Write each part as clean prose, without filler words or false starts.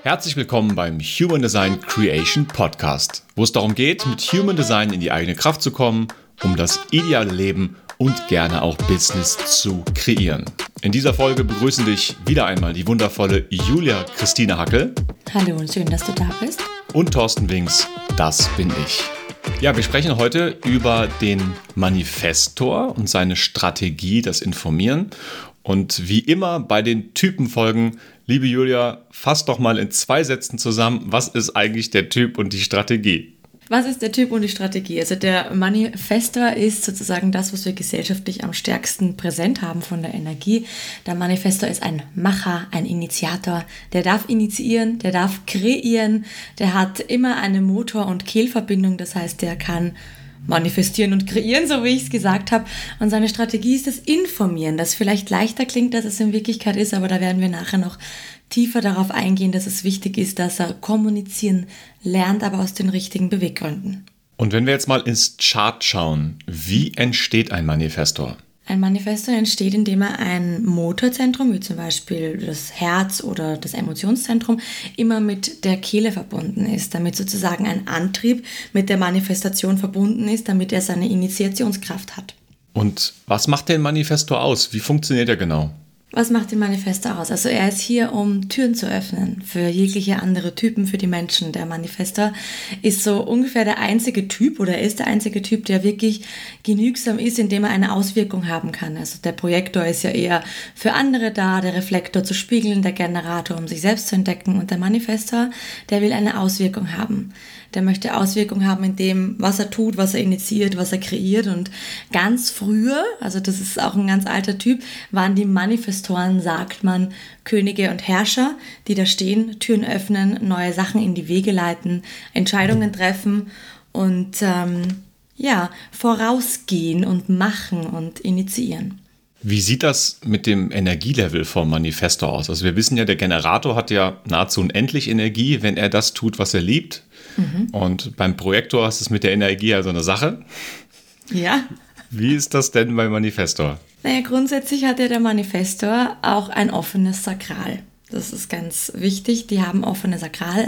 Herzlich willkommen beim Human Design Creation Podcast, wo es darum geht, mit Human Design in die eigene Kraft zu kommen, um das ideale Leben und gerne auch Business zu kreieren. In dieser Folge begrüßen dich wieder einmal die wundervolle Julia Christine Hackel. Hallo und schön, dass du da bist. Und Thorsten Winks, das bin ich. Ja, wir sprechen heute über den Manifestor und seine Strategie, das Informieren. Und wie immer bei den Typenfolgen, liebe Julia, fass doch mal in 2 Sätzen zusammen, was ist eigentlich der Typ und die Strategie? Was ist der Typ und die Strategie? Also der Manifestor ist sozusagen das, was wir gesellschaftlich am stärksten präsent haben von der Energie. Der Manifestor ist ein Macher, ein Initiator. Der darf initiieren, der darf kreieren, der hat immer eine Motor- und Kehlverbindung. Das heißt, der kann manifestieren und kreieren, so wie ich es gesagt habe. Und seine Strategie ist das Informieren, das vielleicht leichter klingt, als es in Wirklichkeit ist, aber da werden wir nachher noch tiefer darauf eingehen, dass es wichtig ist, dass er kommunizieren lernt, aber aus den richtigen Beweggründen. Und wenn wir jetzt mal ins Chart schauen, wie entsteht ein Manifestor? Ein Manifestor entsteht, indem er ein Motorzentrum, wie zum Beispiel das Herz oder das Emotionszentrum, immer mit der Kehle verbunden ist, damit sozusagen ein Antrieb mit der Manifestation verbunden ist, damit er seine Initiationskraft hat. Und was macht den Manifestor aus? Wie funktioniert er genau? Was macht den Manifestor aus? Also er ist hier, um Türen zu öffnen für jegliche andere Typen, für die Menschen. Der Manifestor ist so ungefähr der einzige Typ oder ist der einzige Typ, der wirklich genügsam ist, indem er eine Auswirkung haben kann. Also der Projektor ist ja eher für andere da, der Reflektor zu spiegeln, der Generator, um sich selbst zu entdecken. Und der Manifestor, der will eine Auswirkung haben. Der möchte Auswirkungen haben in dem, was er tut, was er initiiert, was er kreiert. Und ganz früher, also das ist auch ein ganz alter Typ, waren die Manifestoren, sagt man, Könige und Herrscher, die da stehen, Türen öffnen, neue Sachen in die Wege leiten, Entscheidungen treffen und vorausgehen und machen und initiieren. Wie sieht das mit dem Energielevel vom Manifestor aus? Also wir wissen ja, der Generator hat ja nahezu unendlich Energie, wenn er das tut, was er liebt. Und beim Projektor ist es mit der Energie also eine Sache. Ja. Wie ist das denn beim Manifestor? Naja, grundsätzlich hat ja der Manifestor auch ein offenes Sakral. Das ist ganz wichtig. Die haben ein offenes Sakral.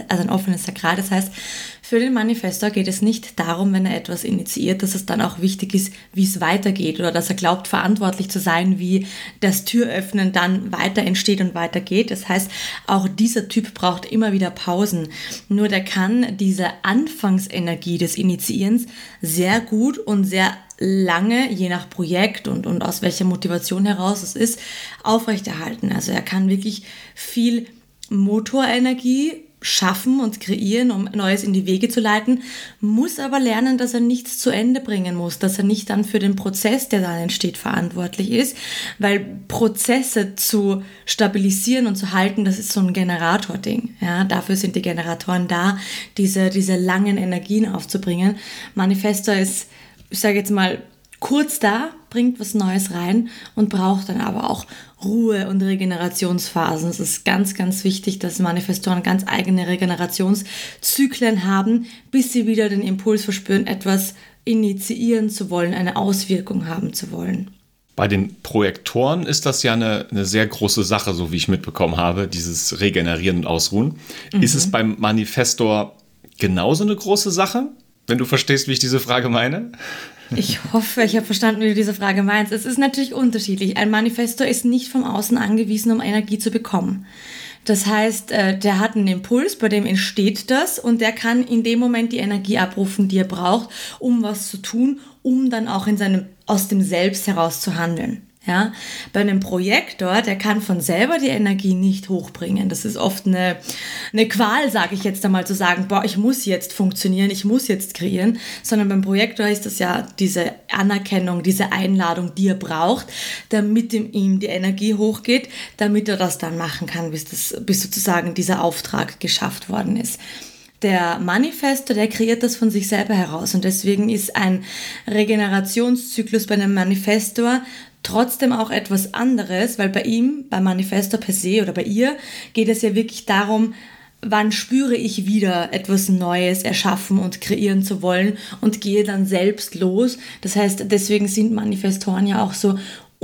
Das heißt, für den Manifestor geht es nicht darum, wenn er etwas initiiert, dass es dann auch wichtig ist, wie es weitergeht oder dass er glaubt, verantwortlich zu sein, wie das Türöffnen dann weiter entsteht und weitergeht. Das heißt, auch dieser Typ braucht immer wieder Pausen. Nur der kann diese Anfangsenergie des Initiierens sehr gut und sehr lange, je nach Projekt und aus welcher Motivation heraus es ist, aufrechterhalten. Also er kann wirklich viel Motorenergie schaffen und kreieren, um Neues in die Wege zu leiten, muss aber lernen, dass er nichts zu Ende bringen muss, dass er nicht dann für den Prozess, der dann entsteht, verantwortlich ist, weil Prozesse zu stabilisieren und zu halten, das ist so ein Generator-Ding. Ja, dafür sind die Generatoren da, diese langen Energien aufzubringen. Manifestor ist, ich sage jetzt mal, kurz da, bringt was Neues rein und braucht dann aber auch Ruhe- und Regenerationsphasen. Es ist ganz, ganz wichtig, dass Manifestoren ganz eigene Regenerationszyklen haben, bis sie wieder den Impuls verspüren, etwas initiieren zu wollen, eine Auswirkung haben zu wollen. Bei den Projektoren ist das ja eine sehr große Sache, so wie ich mitbekommen habe, dieses Regenerieren und Ausruhen. Ist es beim Manifestor genauso eine große Sache? Wenn du verstehst, wie ich diese Frage meine? Ich hoffe, ich habe verstanden, wie du diese Frage meinst. Es ist natürlich unterschiedlich. Ein Manifestor ist nicht vom Außen angewiesen, um Energie zu bekommen. Das heißt, der hat einen Impuls, bei dem entsteht das und der kann in dem Moment die Energie abrufen, die er braucht, um was zu tun, um dann auch aus dem Selbst heraus zu handeln. Ja, bei einem Projektor, der kann von selber die Energie nicht hochbringen. Das ist oft eine Qual, sage ich jetzt einmal, zu sagen, ich muss jetzt funktionieren, ich muss jetzt kreieren. Sondern beim Projektor ist das ja diese Anerkennung, diese Einladung, die er braucht, damit ihm die Energie hochgeht, damit er das dann machen kann, bis sozusagen dieser Auftrag geschafft worden ist. Der Manifestor, der kreiert das von sich selber heraus und deswegen ist ein Regenerationszyklus bei einem Manifestor trotzdem auch etwas anderes, weil beim Manifestor per se oder bei ihr geht es ja wirklich darum, wann spüre ich wieder etwas Neues erschaffen und kreieren zu wollen und gehe dann selbst los. Das heißt, deswegen sind Manifestoren ja auch so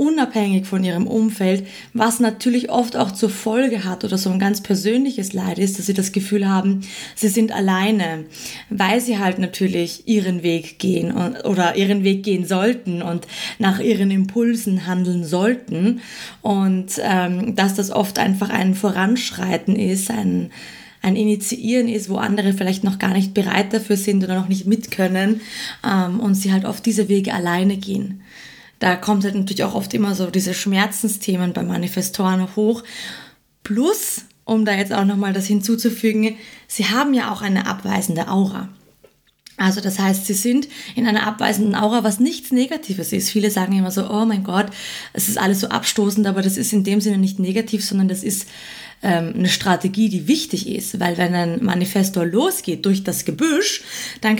unabhängig von ihrem Umfeld, was natürlich oft auch zur Folge hat oder so ein ganz persönliches Leid ist, dass sie das Gefühl haben, sie sind alleine, weil sie halt natürlich ihren Weg gehen oder ihren Weg gehen sollten und nach ihren Impulsen handeln sollten und dass das oft einfach ein Voranschreiten ist, ein Initiieren ist, wo andere vielleicht noch gar nicht bereit dafür sind oder noch nicht mit können und sie halt oft diese Wege alleine gehen. Da kommt halt natürlich auch oft immer so diese Schmerzensthemen bei Manifestoren hoch. Plus, um da jetzt auch nochmal das hinzuzufügen, sie haben ja auch eine abweisende Aura. Also das heißt, sie sind in einer abweisenden Aura, was nichts Negatives ist. Viele sagen immer so, oh mein Gott, es ist alles so abstoßend, aber das ist in dem Sinne nicht negativ, sondern das ist eine Strategie, die wichtig ist, weil wenn ein Manifestor losgeht durch das Gebüsch, dann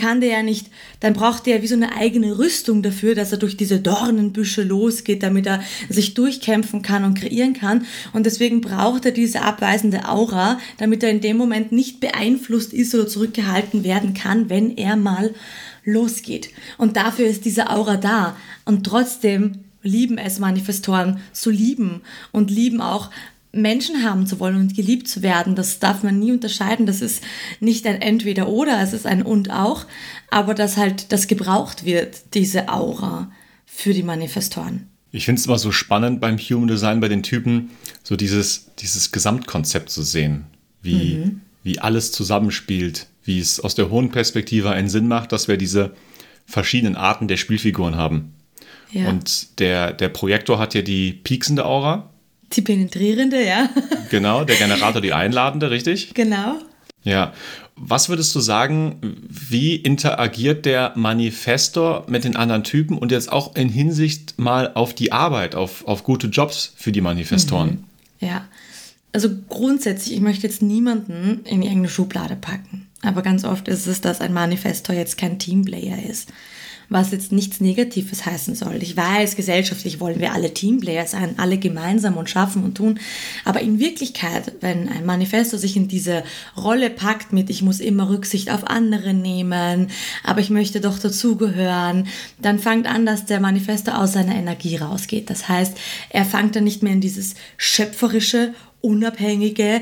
braucht der wie so eine eigene Rüstung dafür, dass er durch diese Dornenbüsche losgeht, damit er sich durchkämpfen kann und kreieren kann. Und deswegen braucht er diese abweisende Aura, damit er in dem Moment nicht beeinflusst ist oder zurückgehalten werden kann, wenn er mal losgeht. Und dafür ist diese Aura da. Und trotzdem lieben es Manifestoren zu lieben und lieben auch Menschen haben zu wollen und geliebt zu werden. Das darf man nie unterscheiden. Das ist nicht ein Entweder-Oder, es ist ein Und auch. Aber dass halt das gebraucht wird, diese Aura für die Manifestoren. Ich finde es immer so spannend beim Human Design, bei den Typen, so dieses Gesamtkonzept zu sehen, wie alles zusammenspielt, wie es aus der hohen Perspektive einen Sinn macht, dass wir diese verschiedenen Arten der Spielfiguren haben. Ja. Und der Projektor hat ja die pieksende Aura. Die penetrierende, ja. Genau, der Generator die einladende, richtig? Genau. Ja. Was würdest du sagen, wie interagiert der Manifestor mit den anderen Typen und jetzt auch in Hinsicht mal auf die Arbeit, auf gute Jobs für die Manifestoren? Ja, also grundsätzlich, ich möchte jetzt niemanden in irgendeine Schublade packen. Aber ganz oft ist es, dass ein Manifestor jetzt kein Teamplayer ist. Was jetzt nichts Negatives heißen soll. Ich weiß, gesellschaftlich wollen wir alle Teamplayer sein, alle gemeinsam und schaffen und tun. Aber in Wirklichkeit, wenn ein Manifestor sich in diese Rolle packt mit, ich muss immer Rücksicht auf andere nehmen, aber ich möchte doch dazugehören, dann fängt an, dass der Manifestor aus seiner Energie rausgeht. Das heißt, er fängt dann nicht mehr in dieses schöpferische, unabhängige,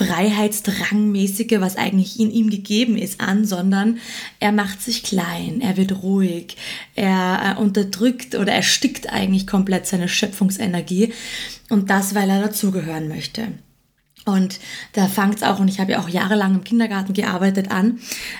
freiheitsdrangmäßige, was eigentlich in ihm gegeben ist, an, sondern er macht sich klein, er wird ruhig, er unterdrückt oder erstickt eigentlich komplett seine Schöpfungsenergie und das, weil er dazugehören möchte. Und da fängt es auch, und ich habe ja auch jahrelang im Kindergarten gearbeitet, an,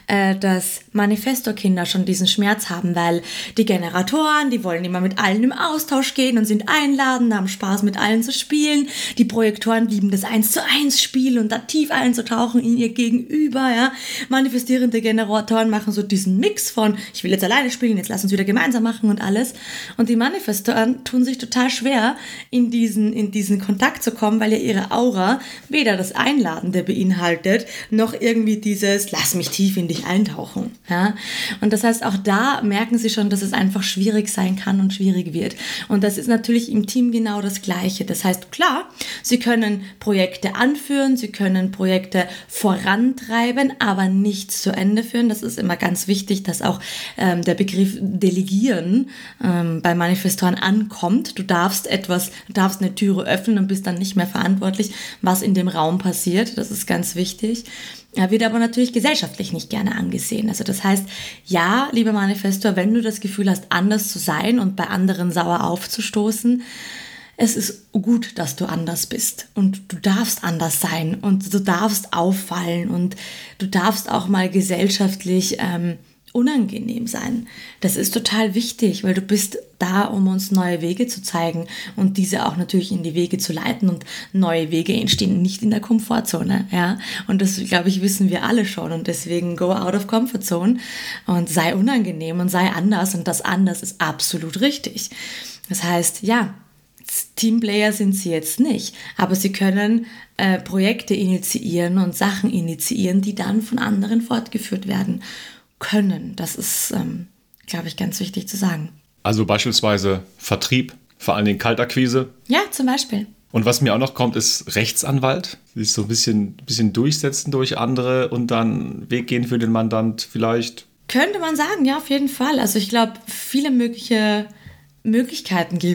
dass Manifestor-Kinder schon diesen Schmerz haben, weil die Generatoren, die wollen immer mit allen im Austausch gehen und sind einladend, haben Spaß mit allen zu spielen. Die Projektoren lieben das 1:1 Spiel und da tief einzutauchen in ihr Gegenüber. Ja. Manifestierende Generatoren machen so diesen Mix von, ich will jetzt alleine spielen, jetzt lass uns wieder gemeinsam machen und alles. Und die Manifestoren tun sich total schwer, in diesen Kontakt zu kommen, weil ja ihre Aura weder das Einladende beinhaltet, noch irgendwie dieses, lass mich tief in dich eintauchen. Ja? Und das heißt, auch da merken sie schon, dass es einfach schwierig sein kann und schwierig wird. Und das ist natürlich im Team genau das Gleiche. Das heißt, klar, sie können Projekte anführen, sie können Projekte vorantreiben, aber nicht zu Ende führen. Das ist immer ganz wichtig, dass auch der Begriff Delegieren bei Manifestoren ankommt. Du darfst eine Türe öffnen und bist dann nicht mehr verantwortlich, was in dem Raum passiert. Das ist ganz wichtig. Er wird aber natürlich gesellschaftlich nicht gerne angesehen. Also das heißt, ja, lieber Manifestor, wenn du das Gefühl hast, anders zu sein und bei anderen sauer aufzustoßen, es ist gut, dass du anders bist und du darfst anders sein und du darfst auffallen und du darfst auch mal gesellschaftlich unangenehm sein. Das ist total wichtig, weil du bist da, um uns neue Wege zu zeigen und diese auch natürlich in die Wege zu leiten und neue Wege entstehen nicht in der Komfortzone, ja. Und das, glaube ich, wissen wir alle schon und deswegen go out of comfort zone und sei unangenehm und sei anders und das anders ist absolut richtig. Das heißt, ja, Teamplayer sind sie jetzt nicht, aber sie können Projekte initiieren und Sachen initiieren, die dann von anderen fortgeführt werden können. Das ist, glaube ich, ganz wichtig zu sagen. Also beispielsweise Vertrieb, vor allen Dingen Kaltakquise. Ja, zum Beispiel. Und was mir auch noch kommt, ist Rechtsanwalt. Sich so ein bisschen durchsetzen durch andere und dann Weg gehen für den Mandant vielleicht. Könnte man sagen, ja, auf jeden Fall. Also ich glaube, viele mögliche Möglichkeiten gibt's.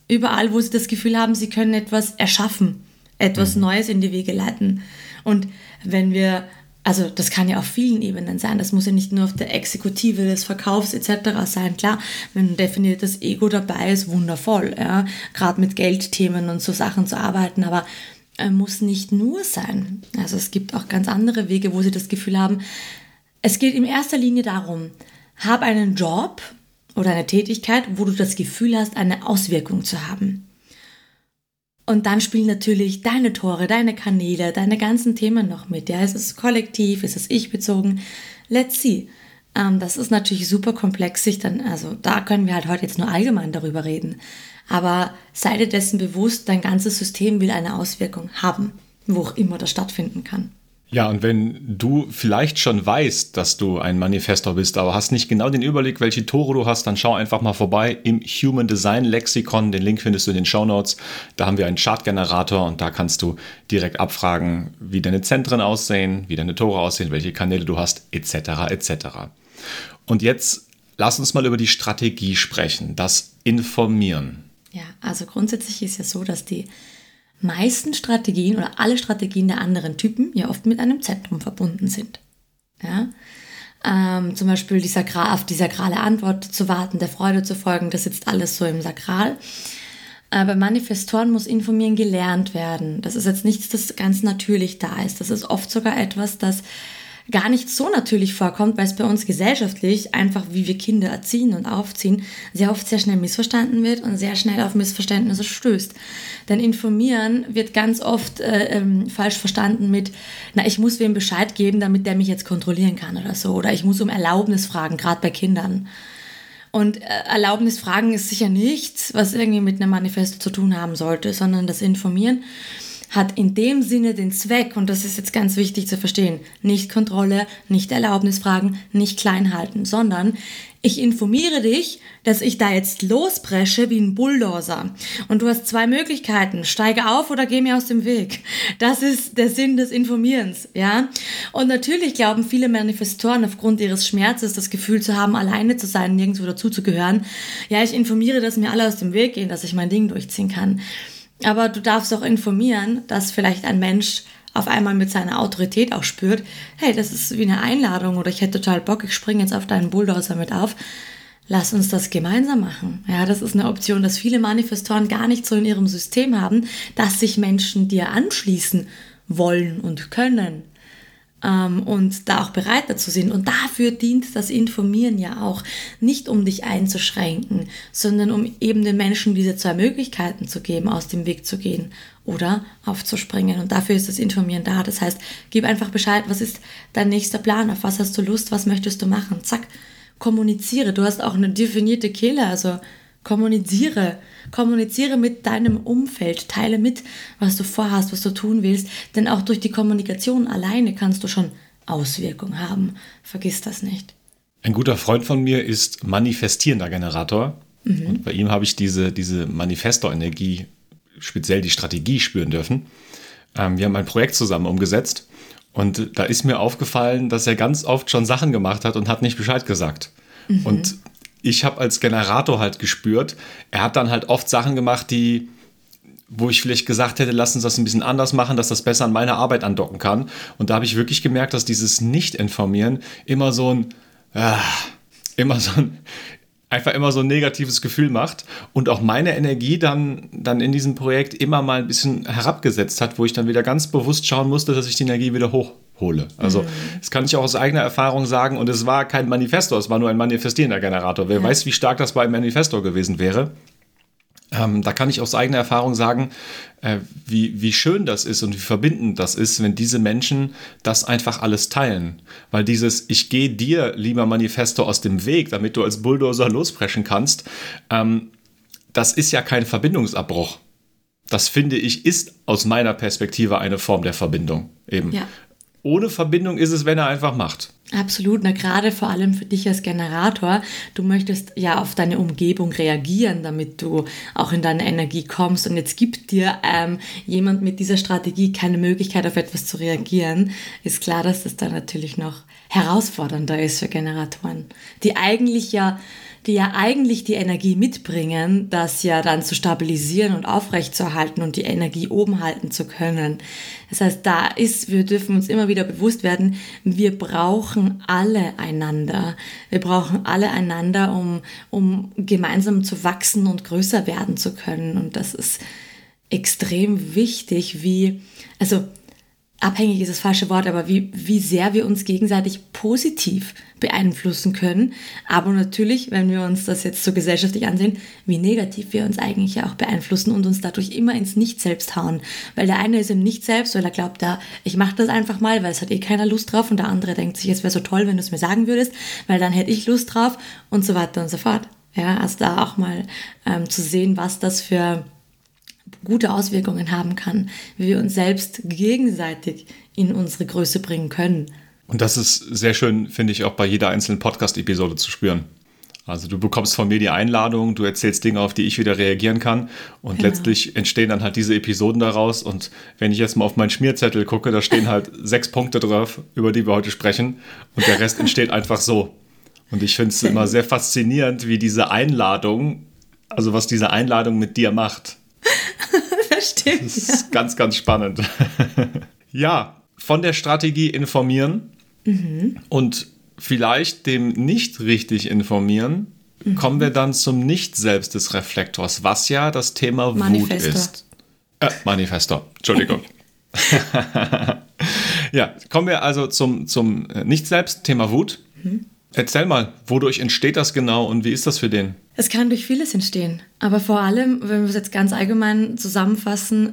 Überall, wo sie das Gefühl haben, sie können etwas erschaffen, etwas Neues in die Wege leiten. Und wenn wir, also das kann ja auf vielen Ebenen sein, das muss ja nicht nur auf der Exekutive des Verkaufs etc. sein. Klar, wenn ein definiertes Ego dabei ist, wundervoll, ja, gerade mit Geldthemen und so Sachen zu arbeiten, aber muss nicht nur sein. Also es gibt auch ganz andere Wege, wo sie das Gefühl haben, es geht in erster Linie darum, hab einen Job oder eine Tätigkeit, wo du das Gefühl hast, eine Auswirkung zu haben. Und dann spielen natürlich deine Tore, deine Kanäle, deine ganzen Themen noch mit. Ja, ist es kollektiv, ist es ich-bezogen? Let's see. Das ist natürlich super komplex, also da können wir halt heute jetzt nur allgemein darüber reden. Aber sei dir dessen bewusst, dein ganzes System will eine Auswirkung haben, wo auch immer das stattfinden kann. Ja, und wenn du vielleicht schon weißt, dass du ein Manifestor bist, aber hast nicht genau den Überblick, welche Tore du hast, dann schau einfach mal vorbei im Human Design Lexikon. Den Link findest du in den Shownotes. Da haben wir einen Chartgenerator und da kannst du direkt abfragen, wie deine Zentren aussehen, wie deine Tore aussehen, welche Kanäle du hast, etc. etc. Und jetzt lass uns mal über die Strategie sprechen, das Informieren. Ja, also grundsätzlich ist ja so, dass die meisten Strategien oder alle Strategien der anderen Typen ja oft mit einem Zentrum verbunden sind. Ja? Zum Beispiel auf die sakrale Antwort zu warten, der Freude zu folgen, das sitzt alles so im Sakral. Bei Manifestoren muss Informieren gelernt werden. Das ist jetzt nichts, das ganz natürlich da ist. Das ist oft sogar etwas, das gar nicht so natürlich vorkommt, weil es bei uns gesellschaftlich, einfach wie wir Kinder erziehen und aufziehen, sehr oft sehr schnell missverstanden wird und sehr schnell auf Missverständnisse stößt. Denn Informieren wird ganz oft falsch verstanden mit, ich muss wem Bescheid geben, damit der mich jetzt kontrollieren kann oder so. Oder ich muss um Erlaubnis fragen, gerade bei Kindern. Und Erlaubnis fragen ist sicher nichts, was irgendwie mit einem Manifesto zu tun haben sollte, sondern das Informieren hat in dem Sinne den Zweck, und das ist jetzt ganz wichtig zu verstehen, nicht Kontrolle, nicht Erlaubnisfragen, nicht klein halten, sondern ich informiere dich, dass ich da jetzt lospresche wie ein Bulldozer. Und du hast 2 Möglichkeiten, steige auf oder geh mir aus dem Weg. Das ist der Sinn des Informierens, ja. Und natürlich glauben viele Manifestoren aufgrund ihres Schmerzes, das Gefühl zu haben, alleine zu sein, nirgendwo dazuzugehören. Ja, ich informiere, dass mir alle aus dem Weg gehen, dass ich mein Ding durchziehen kann. Aber du darfst auch informieren, dass vielleicht ein Mensch auf einmal mit seiner Autorität auch spürt, hey, das ist wie eine Einladung oder ich hätte total Bock, ich springe jetzt auf deinen Bulldozer mit auf. Lass uns das gemeinsam machen. Ja, das ist eine Option, dass viele Manifestoren gar nicht so in ihrem System haben, dass sich Menschen dir anschließen wollen und können. Und da auch bereit dazu sind. Und dafür dient das Informieren ja auch. Nicht um dich einzuschränken, sondern um eben den Menschen diese 2 Möglichkeiten zu geben, aus dem Weg zu gehen oder aufzuspringen. Und dafür ist das Informieren da. Das heißt, gib einfach Bescheid, was ist dein nächster Plan, auf was hast du Lust, was möchtest du machen. Zack, kommuniziere. Du hast auch eine definierte Kehle, also kommuniziere mit deinem Umfeld, teile mit, was du vorhast, was du tun willst, denn auch durch die Kommunikation alleine kannst du schon Auswirkungen haben. Vergiss das nicht. Ein guter Freund von mir ist manifestierender Generator und bei ihm habe ich diese Manifestor-Energie, speziell die Strategie spüren dürfen. Wir haben ein Projekt zusammen umgesetzt und da ist mir aufgefallen, dass er ganz oft schon Sachen gemacht hat und hat nicht Bescheid gesagt. Und ich habe als Generator halt gespürt, er hat dann halt oft Sachen gemacht, wo ich vielleicht gesagt hätte, lass uns das ein bisschen anders machen, dass das besser an meine Arbeit andocken kann. Und da habe ich wirklich gemerkt, dass dieses Nicht-Informieren immer so ein negatives Gefühl macht und auch meine Energie dann in diesem Projekt immer mal ein bisschen herabgesetzt hat, wo ich dann wieder ganz bewusst schauen musste, dass ich die Energie wieder hochhole. Also das kann ich auch aus eigener Erfahrung sagen und es war kein Manifestor, es war nur ein manifestierender Generator. Wer weiß, wie stark das bei einem Manifestor gewesen wäre. Da kann ich aus eigener Erfahrung sagen, wie schön das ist und wie verbindend das ist, wenn diese Menschen das einfach alles teilen. Weil ich gehe dir, lieber Manifestor, aus dem Weg, damit du als Bulldozer lospreschen kannst, das ist ja kein Verbindungsabbruch. Das finde ich, ist aus meiner Perspektive eine Form der Verbindung eben. Ja. Ohne Verbindung ist es, wenn er einfach macht. Absolut, gerade vor allem für dich als Generator. Du möchtest ja auf deine Umgebung reagieren, damit du auch in deine Energie kommst. Und jetzt gibt dir jemand mit dieser Strategie keine Möglichkeit, auf etwas zu reagieren. Ist klar, dass das dann natürlich noch herausfordernder ist für Generatoren, die eigentlich ja die ja eigentlich die Energie mitbringen, das ja dann zu stabilisieren und aufrechtzuerhalten und die Energie oben halten zu können. Das heißt, wir dürfen uns immer wieder bewusst werden, wir brauchen alle einander. Wir brauchen alle einander, um gemeinsam zu wachsen und größer werden zu können. Und das ist extrem wichtig, abhängig ist das falsche Wort, aber wie sehr wir uns gegenseitig positiv beeinflussen können. Aber natürlich, wenn wir uns das jetzt so gesellschaftlich ansehen, wie negativ wir uns eigentlich ja auch beeinflussen und uns dadurch immer ins Nicht-Selbst hauen. Weil der eine ist im Nicht-Selbst, weil er glaubt, ich mache das einfach mal, weil es hat keiner Lust drauf, und der andere denkt sich, es wäre so toll, wenn du es mir sagen würdest, weil dann hätte ich Lust drauf und so weiter und so fort. Ja, also da auch mal zu sehen, was das für gute Auswirkungen haben kann, wie wir uns selbst gegenseitig in unsere Größe bringen können. Und das ist sehr schön, finde ich, auch bei jeder einzelnen Podcast-Episode zu spüren. Also du bekommst von mir die Einladung, du erzählst Dinge, auf die ich wieder reagieren kann, und letztlich entstehen dann halt diese Episoden daraus, und wenn ich jetzt mal auf meinen Schmierzettel gucke, da stehen halt 6 Punkte drauf, über die wir heute sprechen, und der Rest entsteht einfach so. Und ich finde es immer sehr faszinierend, wie diese Einladung, also was diese Einladung mit dir macht. Das stimmt. Das ist ganz, ganz spannend. Ja, von der Strategie informieren und vielleicht dem nicht richtig informieren, kommen wir dann zum Nicht-Selbst des Reflektors, was ja das Thema Manifestor. Wut ist. Manifestor, Entschuldigung. Ja, kommen wir also zum Nicht-Selbst, Thema Wut. Erzähl mal, wodurch entsteht das genau und wie ist das für den? Es kann durch vieles entstehen, aber vor allem, wenn wir es jetzt ganz allgemein zusammenfassen,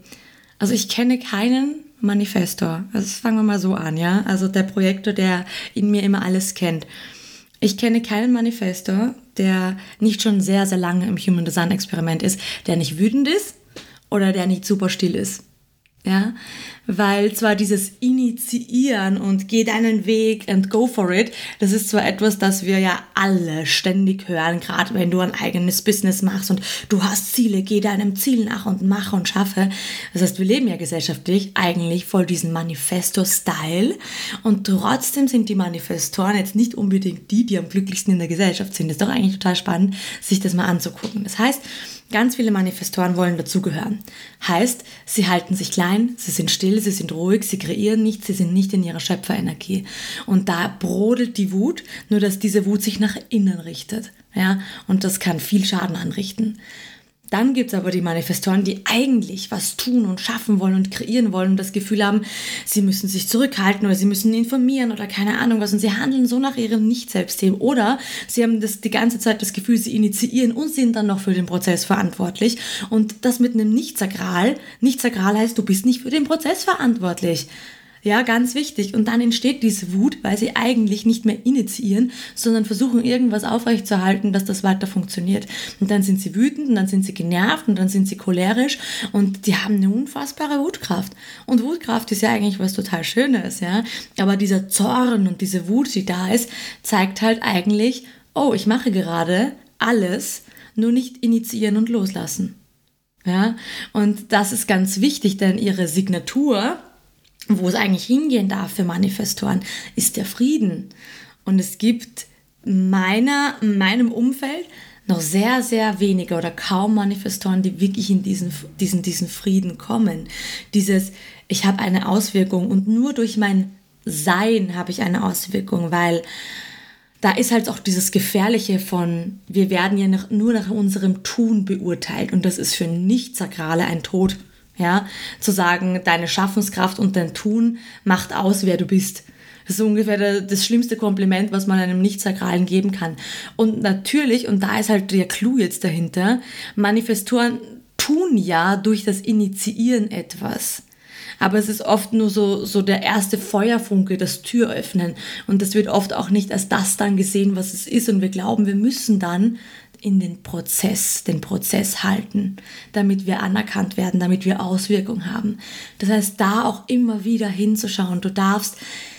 also ich kenne keinen Manifestor. Also fangen wir mal so an, ja. Also der Projektor, der in mir immer alles kennt. Ich kenne keinen Manifestor, der nicht schon sehr, sehr lange im Human Design Experiment ist, der nicht wütend ist oder der nicht super still ist. Ja, weil zwar dieses Initiieren und geh deinen Weg and go for it, das ist zwar etwas, das wir ja alle ständig hören, gerade wenn du ein eigenes Business machst und du hast Ziele, geh deinem Ziel nach und mach und schaffe. Das heißt, wir leben ja gesellschaftlich eigentlich voll diesen Manifesto-Style, und trotzdem sind die Manifestoren jetzt nicht unbedingt die am glücklichsten in der Gesellschaft sind. Das ist doch eigentlich total spannend, sich das mal anzugucken. Das heißt, ganz viele Manifestoren wollen dazugehören. Heißt, sie halten sich klein, sie sind still, sie sind ruhig, sie kreieren nichts, sie sind nicht in ihrer Schöpferenergie. Und da brodelt die Wut, nur dass diese Wut sich nach innen richtet. Ja? Und das kann viel Schaden anrichten. Dann gibt es aber die Manifestoren, die eigentlich was tun und schaffen wollen und kreieren wollen und das Gefühl haben, sie müssen sich zurückhalten oder sie müssen informieren oder keine Ahnung was, und sie handeln so nach ihrem Nicht-Selbstsystem, oder sie haben die ganze Zeit das Gefühl, sie initiieren und sind dann noch für den Prozess verantwortlich, und das mit einem Nicht-Sakral. Nicht-Sakral heißt, du bist nicht für den Prozess verantwortlich. Ja, ganz wichtig. Und dann entsteht diese Wut, weil sie eigentlich nicht mehr initiieren, sondern versuchen, irgendwas aufrechtzuerhalten, dass das weiter funktioniert. Und dann sind sie wütend und dann sind sie genervt und dann sind sie cholerisch, und die haben eine unfassbare Wutkraft. Und Wutkraft ist ja eigentlich was total Schönes, ja. Aber dieser Zorn und diese Wut, die da ist, zeigt halt eigentlich, oh, ich mache gerade alles, nur nicht initiieren und loslassen. Ja. Und das ist ganz wichtig, denn ihre Signatur, wo es eigentlich hingehen darf für Manifestoren, ist der Frieden. Und es gibt in meinem Umfeld noch sehr, sehr wenige oder kaum Manifestoren, die wirklich in diesen Frieden kommen. Ich habe eine Auswirkung, und nur durch mein Sein habe ich eine Auswirkung, weil da ist halt auch dieses Gefährliche von, wir werden ja nur nach unserem Tun beurteilt, und das ist für Nicht-Sakrale ein Tod. Ja, zu sagen, deine Schaffenskraft und dein Tun macht aus, wer du bist. Das ist ungefähr das schlimmste Kompliment, was man einem Nicht-Sakralen geben kann. Und natürlich, und da ist halt der Clou jetzt dahinter, Manifestoren tun ja durch das Initiieren etwas. Aber es ist oft nur so der erste Feuerfunke, das Türöffnen. Und das wird oft auch nicht als das dann gesehen, was es ist. Und wir glauben, wir müssen dann in den Prozess halten, damit wir anerkannt werden, damit wir Auswirkungen haben. Das heißt, da auch immer wieder hinzuschauen. Du darfst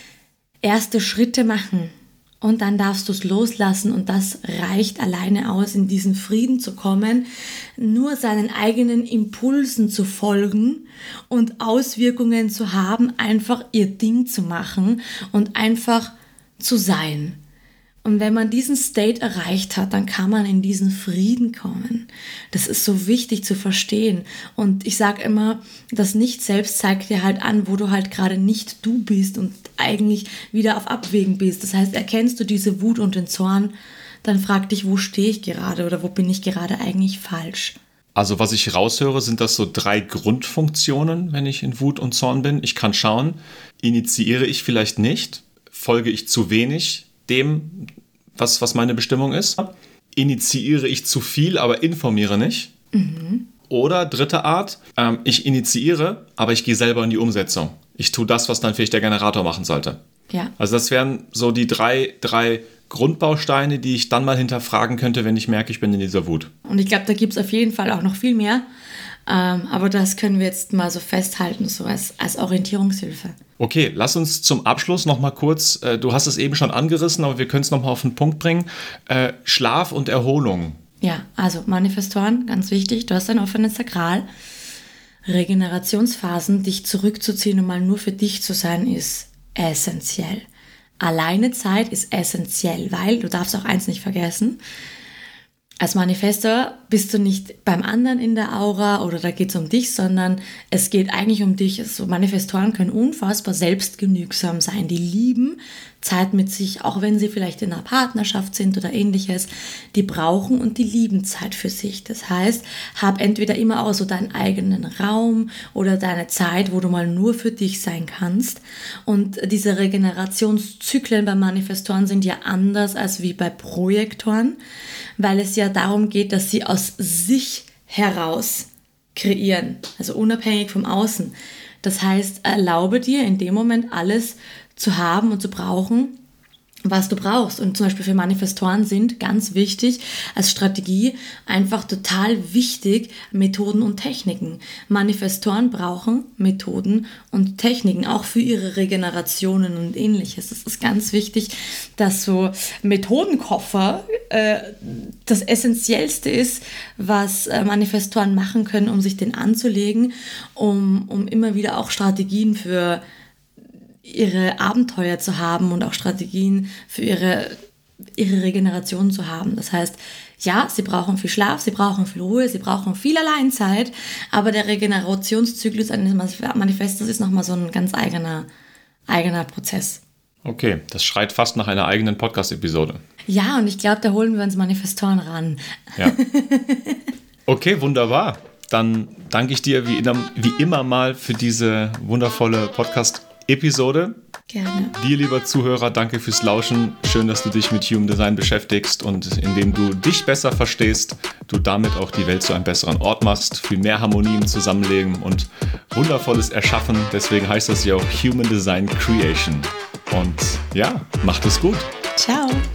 erste Schritte machen und dann darfst du es loslassen, und das reicht alleine aus, in diesen Frieden zu kommen, nur seinen eigenen Impulsen zu folgen und Auswirkungen zu haben, einfach ihr Ding zu machen und einfach zu sein. Und wenn man diesen State erreicht hat, dann kann man in diesen Frieden kommen. Das ist so wichtig zu verstehen. Und ich sage immer, das Nicht-Selbst zeigt dir halt an, wo du halt gerade nicht du bist und eigentlich wieder auf Abwägen bist. Das heißt, erkennst du diese Wut und den Zorn, dann frag dich, wo stehe ich gerade oder wo bin ich gerade eigentlich falsch? Also was ich raushöre, sind das so 3 Grundfunktionen, wenn ich in Wut und Zorn bin. Ich kann schauen, initiiere ich vielleicht nicht, folge ich zu wenig dem, was meine Bestimmung ist. Initiiere ich zu viel, aber informiere nicht. Oder dritte Art, ich initiiere, aber ich gehe selber in die Umsetzung. Ich tue das, was dann vielleicht der Generator machen sollte. Ja. Also das wären so die drei Grundbausteine, die ich dann mal hinterfragen könnte, wenn ich merke, ich bin in dieser Wut. Und ich glaube, da gibt es auf jeden Fall auch noch viel mehr. Aber das können wir jetzt mal so festhalten, so als Orientierungshilfe. Okay, lass uns zum Abschluss noch mal kurz, du hast es eben schon angerissen, aber wir können es noch mal auf den Punkt bringen, Schlaf und Erholung. Ja, also Manifestoren, ganz wichtig, du hast ein offenes Sakral. Regenerationsphasen, dich zurückzuziehen und mal nur für dich zu sein, ist essentiell. Alleinezeit ist essentiell, weil du darfst auch eins nicht vergessen, als Manifestor bist du nicht beim anderen in der Aura oder da geht es um dich, sondern es geht eigentlich um dich. Also Manifestoren können unfassbar selbstgenügsam sein. Die lieben Zeit mit sich, auch wenn sie vielleicht in einer Partnerschaft sind oder ähnliches. Die brauchen und die lieben Zeit für sich. Das heißt, hab entweder immer auch so deinen eigenen Raum oder deine Zeit, wo du mal nur für dich sein kannst. Und diese Regenerationszyklen bei Manifestoren sind ja anders als wie bei Projektoren, weil es ja darum geht, dass sie aus sich heraus kreieren, also unabhängig vom Außen. Das heißt, erlaube dir in dem Moment alles zu haben und zu brauchen, was du brauchst. Und zum Beispiel für Manifestoren sind ganz wichtig als Strategie einfach total wichtig Methoden und Techniken. Manifestoren brauchen Methoden und Techniken, auch für ihre Regenerationen und ähnliches. Es ist ganz wichtig, dass so Methodenkoffer das Essentiellste ist, was Manifestoren machen können, um sich den anzulegen, um immer wieder auch Strategien für ihre Abenteuer zu haben und auch Strategien für ihre Regeneration zu haben. Das heißt, ja, sie brauchen viel Schlaf, sie brauchen viel Ruhe, sie brauchen viel Alleinzeit, aber der Regenerationszyklus eines Manifestes ist nochmal so ein ganz eigener Prozess. Okay, das schreit fast nach einer eigenen Podcast-Episode. Ja, und ich glaube, da holen wir uns Manifestoren ran. Ja. Okay, wunderbar. Dann danke ich dir wie immer mal für diese wundervolle Podcast-Episode. Gerne. Dir, lieber Zuhörer, danke fürs Lauschen. Schön, dass du dich mit Human Design beschäftigst und indem du dich besser verstehst, du damit auch die Welt zu einem besseren Ort machst, viel mehr Harmonie im Zusammenleben und Wundervolles erschaffen. Deswegen heißt das ja auch Human Design Creation. Und ja, macht es gut. Ciao.